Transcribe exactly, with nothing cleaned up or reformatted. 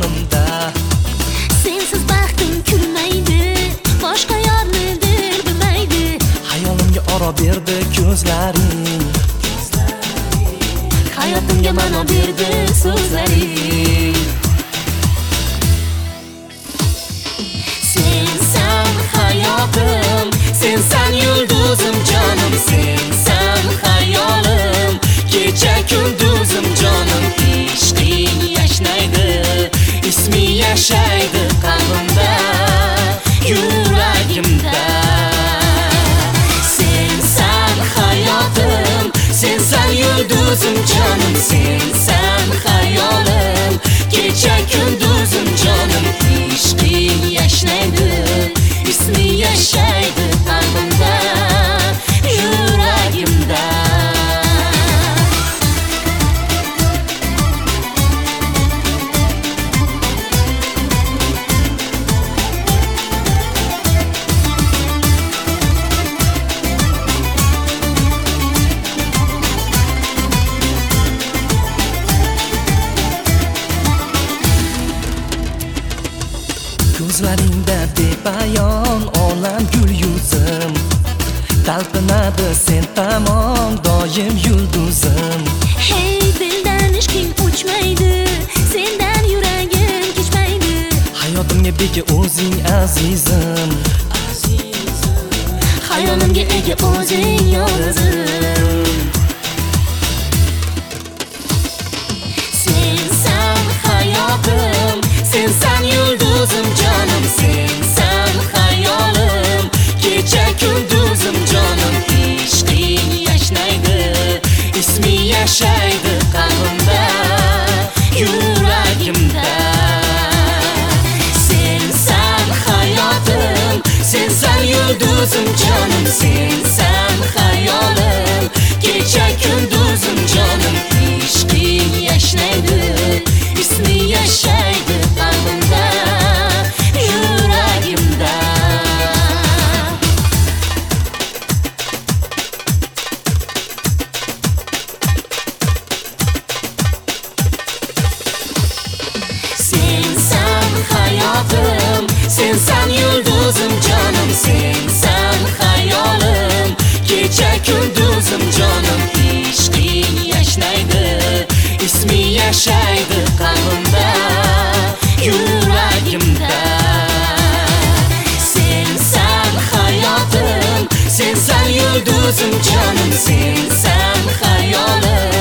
yonimda. Sensiz baxtim kulmaydi, boshqa yorni dil bilmaydi. Hayolimga oro berdi ko'zlaring, Hayotimga ma'no berdi so'zlaring. Sensan hayotim, sensan yulduzim jonim, sensan hayolim, kecha kunduzim jonim. Ishqing yashnaydi, ismi yashaydi qalbimda, yuragimda. Sensan hayotim, sensan yulduzim jonim, sensan hayolim, kecha kunduzim jonim. Ishqing yashnaydi, ismi yashaydi qalbimda, yuragimda. ko'zlaringda bepayon olam gul yuzim, talpinadi sen tamom doim yulduzim. Hey dildan ishqing o'chmaydi, sendan yuragim kechmaydi. Hayotimga beka o'zing azizim, Hayolimga ega o'zing yolg'izim. Sensan hayotim, sensan yulduzim jonim, sensan hayolim, kecha kunduzim jonim. Ishqing yashnaydi, ismi yashaydi qalbimda, yuragimda. Sensan hayotim, sensan yulduzim jonim, sensan hayolim, kecha kunduzim jonim. Ishqing yashnaydi, ismi yashaydi qalbimda, yuragimda. Sensan hayotim, sensan yulduzim jonim, sensan hayolim, kecha kunduzim jonim. Ishqing yashnaydi, ismi yashaydi qalbimda, yuragimda. Sensan hayotim, sensan yulduzim jonim, sensan hayolim,